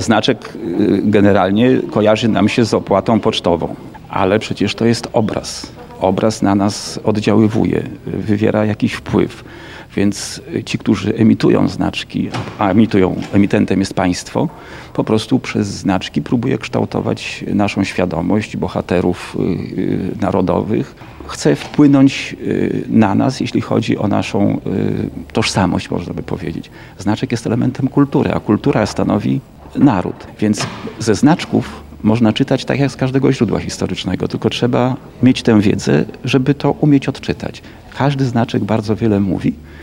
Znaczek generalnie kojarzy nam się z opłatą pocztową, ale przecież to jest obraz. Obraz na nas oddziaływuje, wywiera jakiś wpływ. Więc ci, którzy emitują znaczki, a emitentem jest państwo, po prostu przez znaczki próbuje kształtować naszą świadomość bohaterów narodowych. Chce wpłynąć na nas, jeśli chodzi o naszą tożsamość, można by powiedzieć. Znaczek jest elementem kultury, a kultura stanowi naród. Więc ze znaczków można czytać tak jak z każdego źródła historycznego, tylko trzeba mieć tę wiedzę, żeby to umieć odczytać. Każdy znaczek bardzo wiele mówi.